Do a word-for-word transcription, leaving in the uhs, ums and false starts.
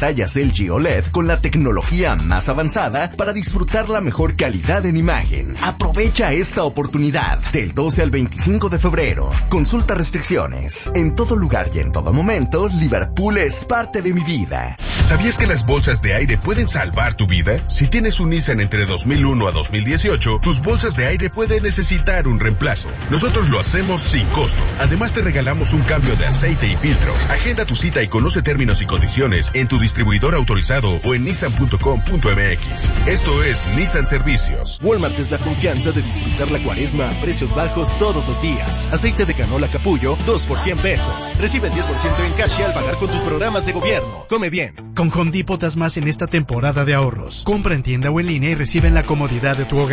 pantallas L G O L E D con la tecnología más avanzada para disfrutar la mejor calidad en imagen. Aprovecha esta oportunidad del doce al veinticinco de febrero. Consulta restricciones. En todo lugar y en todo momento, Liverpool es parte de mi vida. ¿Sabías que las bolsas de aire pueden salvar tu vida? Si tienes un Nissan entre dos mil uno a dos mil dieciocho, tus bolsas de aire pueden necesitar un reemplazo. Nosotros lo hacemos sin costo. Además te regalamos un cambio de aceite y filtros. Agenda tu cita y conoce términos y condiciones en tu distribuidor autorizado o en nissan punto com punto m x. Esto es Nissan Servicios. Walmart es la confianza de disfrutar la cuaresma a precios bajos todos los días. Aceite de canola Capullo, dos por cien pesos. Recibe el diez por ciento en cash al pagar con tus programas de gobierno. Come bien. Con Home Depot haz más en esta temporada de ahorros. Compra en tienda o en línea y recibe en la comodidad de tu hogar.